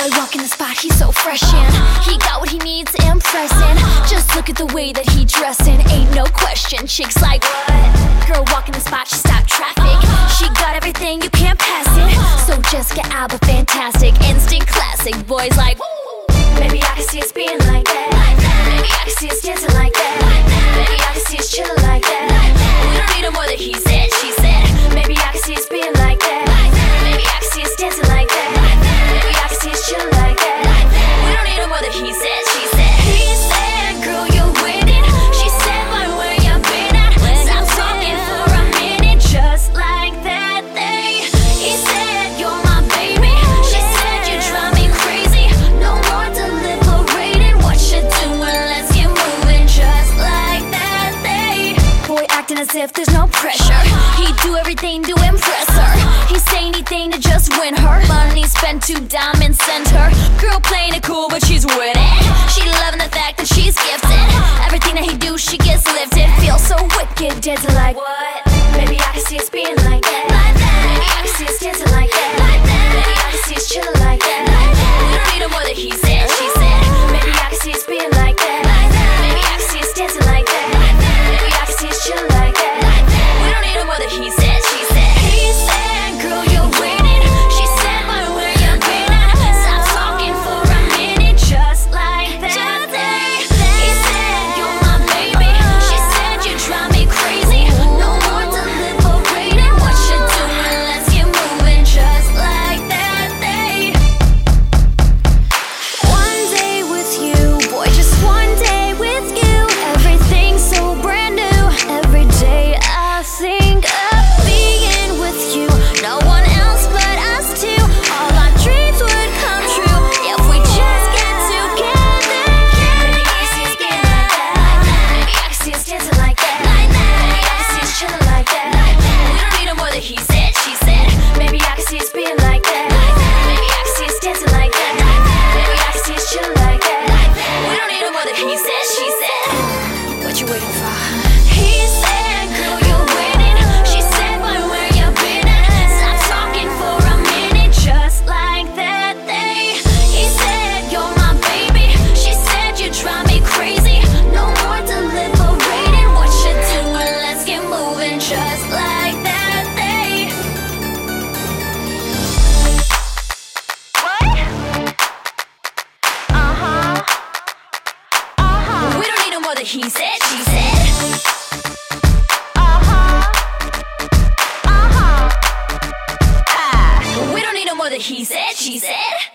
Boy walking the spot, he's so fresh and he got what he needs, impressing. Just look at the way that he dressing, ain't no question. Chicks like, what? Girl walking the spot, she stopped traffic. She got everything, you can't pass it. So Jessica Alba, fantastic, instant classic. Boys like, maybe I can see us being like that. Maybe I can see us dancing like that. Maybe I can see us chilling like that. We don't need no more than he said, she said. Maybe I can see us being like that. Maybe I can see us dancing like that. Maybe I can see us chilling like that. We don't need no more than he said, she said. He said, girl, you're winning. She said, boy, where you been at? Stop talking for a minute, just like that. He said, you're my baby. She said, you drive me crazy. No more deliberating. What you doing? Let's get moving, just like that. Boy acting as if there's no pressure. He do everything to impress her. He say anything to just win her. Money spent to diamonds sent her. Girl playing it cool, but she's with it. She loving the fact that she's gifted. Everything that he do, she gets lifted. Feels so wicked, dancing like, what? Maybe I can see us being like that. Maybe I can see us dancing like that. Maybe I can see us chilling like that. We don't need no more than he said, she said. Maybe I can see us being like that. Maybe I can see us dancing like that. Maybe I can see us chilling like that. We don't need no more than he said, she said. He said, girl, you're winning. She said, boy, where you been at? Stop talking for a minute, just like that. He said, you're my baby. She said, you drive me crazy. No more deliberating. What you doing? Let's get moving, just like that. One day with you, boy, just one day with you. Everything's so brand new. Every day I think of being with you. No one else but us two. All our dreams would come true if we just get together. Maybe I can see us getting like that. Maybe I can see us dancing like that. Maybe I can see us chilling like that. We don't need no more than he said, she said. Maybe I can see us being like that. Maybe I can see us dancing like that. Maybe I can see us chilling like that. We don't need no more than he said, she said. What you waiting for? He said, girl, you're winning. She said, boy, where you been at? Stop talking for a minute, just like that. He said, you're my baby. She said, you drive me crazy. No more deliberating. What you doing? Let's get moving, just like that. We don't need no more than he said, she said. We don't need no more than he said, she said.